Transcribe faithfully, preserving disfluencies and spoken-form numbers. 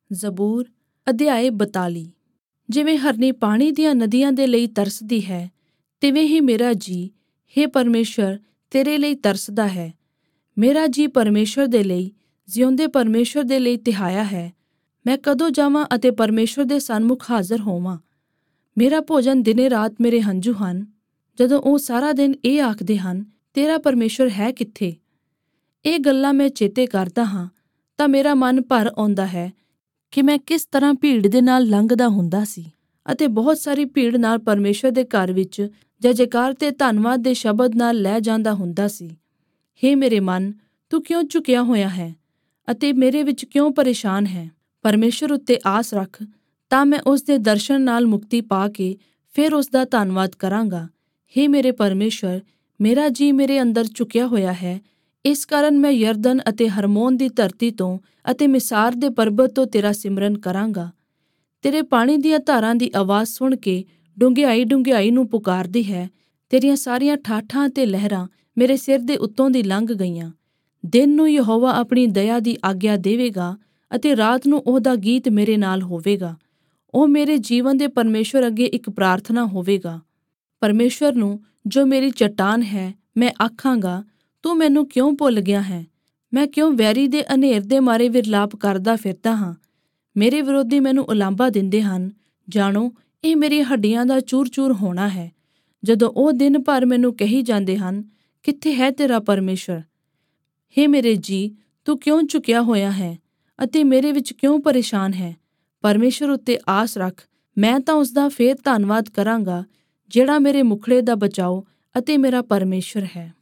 ਜ਼ਬੂਰ ਅਧਿਆਇ ਬਤਾਲੀ। ਜਿਵੇਂ ਹਰਨੀ ਪਾਣੀ ਦੀਆਂ ਨਦੀਆਂ ਦੇ ਲਈ ਤਰਸਦੀ ਹੈ, ਤਿਵੇਂ ਹੀ ਮੇਰਾ ਜੀ, ਹੇ ਪਰਮੇਸ਼ਰ, ਤੇਰੇ ਲਈ ਤਰਸਦਾ ਹੈ। ਮੇਰਾ ਜੀ ਪਰਮੇਸ਼ਰ ਦੇ ਲਈ, ਜਿਉਂਦੇ ਪਰਮੇਸ਼ਰ ਦੇ ਲਈ ਤਿਹਾਇਆ ਹੈ। ਮੈਂ ਕਦੋਂ ਜਾਵਾਂ ਅਤੇ ਪਰਮੇਸ਼ਰ ਦੇ ਸਨਮੁਖ ਹਾਜ਼ਰ ਹੋਵਾਂ? ਮੇਰਾ ਭੋਜਨ ਦਿਨੇ ਰਾਤ ਮੇਰੇ ਹੰਝੂ ਹਨ, ਜਦੋਂ ਉਹ ਸਾਰਾ ਦਿਨ ਇਹ ਆਖਦੇ ਹਨ, ਤੇਰਾ ਪਰਮੇਸ਼ਰ ਹੈ ਕਿੱਥੇ? ਇਹ ਗੱਲਾਂ ਮੈਂ ਚੇਤੇ ਕਰਦਾ ਹਾਂ ਤਾਂ ਮੇਰਾ ਮਨ ਭਰ ਆਉਂਦਾ ਹੈ ਕਿ ਮੈਂ ਕਿਸ ਤਰ੍ਹਾਂ ਭੀੜ ਦੇ ਨਾਲ ਲੰਘਦਾ ਹੁੰਦਾ ਸੀ ਅਤੇ ਬਹੁਤ ਸਾਰੀ ਭੀੜ ਨਾਲ ਪਰਮੇਸ਼ਰ ਦੇ ਘਰ ਵਿੱਚ ਜੈ ਜੈਕਾਰ ਤੇ ਧੰਨਵਾਦ ਦੇ ਸ਼ਬਦ ਨਾਲ ਲੈ ਜਾਂਦਾ ਹੁੰਦਾ ਸੀ। ਹੇ ਮੇਰੇ ਮਨ, ਤੂੰ ਕਿਉਂ ਝੁਕਿਆ ਹੋਇਆ ਹੈ ਅਤੇ ਮੇਰੇ ਵਿੱਚ ਕਿਉਂ ਪਰੇਸ਼ਾਨ ਹੈ? ਪਰਮੇਸ਼ਰ ਉੱਤੇ ਆਸ ਰੱਖ, ਤਾਂ ਮੈਂ ਉਸ ਦੇ ਦਰਸ਼ਨ ਨਾਲ ਮੁਕਤੀ ਪਾ ਕੇ ਫਿਰ ਉਸ ਦਾ ਧੰਨਵਾਦ ਕਰਾਂਗਾ। ਹੇ ਮੇਰੇ ਪਰਮੇਸ਼ਰ, ਮੇਰਾ ਜੀ ਮੇਰੇ ਅੰਦਰ ਝੁਕਿਆ ਹੋਇਆ ਹੈ, ਇਸ ਕਾਰਨ ਮੈਂ ਯਰਦਨ ਅਤੇ ਹਰਮੋਨ ਦੀ ਧਰਤੀ ਤੋਂ ਅਤੇ ਮਿਸਾਰ ਦੇ ਪਰਬਤ ਤੋਂ ਤੇਰਾ ਸਿਮਰਨ ਕਰਾਂਗਾ। ਤੇਰੇ ਪਾਣੀ ਦੀਆਂ ਧਾਰਾਂ ਦੀ ਆਵਾਜ਼ ਸੁਣ ਕੇ ਡੂੰਘਿਆਈ ਡੂੰਘਿਆਈ ਨੂੰ ਪੁਕਾਰਦੀ ਹੈ। ਤੇਰੀਆਂ ਸਾਰੀਆਂ ਠਾਠਾਂ ਤੇ ਲਹਿਰਾਂ ਮੇਰੇ ਸਿਰ ਦੇ ਉੱਤੋਂ ਦੀ ਲੰਘ ਗਈਆਂ। ਦਿਨ ਨੂੰ ਯਹੋਵਾ ਆਪਣੀ ਦਇਆ ਦੀ ਆਗਿਆ ਦੇਵੇਗਾ ਅਤੇ ਰਾਤ ਨੂੰ ਉਹਦਾ ਗੀਤ ਮੇਰੇ ਨਾਲ ਹੋਵੇਗਾ। ਉਹ ਮੇਰੇ ਜੀਵਨ ਦੇ ਪਰਮੇਸ਼ਰ ਅੱਗੇ ਇੱਕ ਪ੍ਰਾਰਥਨਾ ਹੋਵੇਗਾ। ਪਰਮੇਸ਼ਰ ਨੂੰ, ਜੋ ਮੇਰੀ ਚੱਟਾਨ ਹੈ, ਮੈਂ ਆਖਾਂਗਾ, ਤੂੰ ਮੈਨੂੰ ਕਿਉਂ ਭੁੱਲ ਗਿਆ ਹੈ? ਮੈਂ ਕਿਉਂ ਵੈਰੀ ਦੇ ਹਨੇਰ ਦੇ ਮਾਰੇ ਵਿਰਲਾਪ ਕਰਦਾ ਫਿਰਦਾ ਹਾਂ? ਮੇਰੇ ਵਿਰੋਧੀ ਮੈਨੂੰ ਉਲਾਂਭਾ ਦਿੰਦੇ ਹਨ। ਜਾਣੋ, ਇਹ ਮੇਰੀਆਂ ਹੱਡੀਆਂ ਦਾ ਚੂਰ ਚੂਰ ਹੋਣਾ ਹੈ, ਜਦੋਂ ਉਹ ਦਿਨ ਭਰ ਮੈਨੂੰ ਕਹੀ ਜਾਂਦੇ ਹਨ, ਕਿੱਥੇ ਹੈ ਤੇਰਾ ਪਰਮੇਸ਼ਰ? ਹੇ ਮੇਰੇ ਜੀ, ਤੂੰ ਕਿਉਂ ਝੁਕਿਆ ਹੋਇਆ ਹੈ ਅਤੇ ਮੇਰੇ ਵਿੱਚ ਕਿਉਂ ਪਰੇਸ਼ਾਨ ਹੈ? ਪਰਮੇਸ਼ਰ ਉੱਤੇ ਆਸ ਰੱਖ, ਮੈਂ ਤਾਂ ਉਸਦਾ ਫੇਰ ਧੰਨਵਾਦ ਕਰਾਂਗਾ, ਜਿਹੜਾ ਮੇਰੇ ਮੁਖੜੇ ਦਾ ਬਚਾਓ ਅਤੇ ਮੇਰਾ ਪਰਮੇਸ਼ਰ ਹੈ।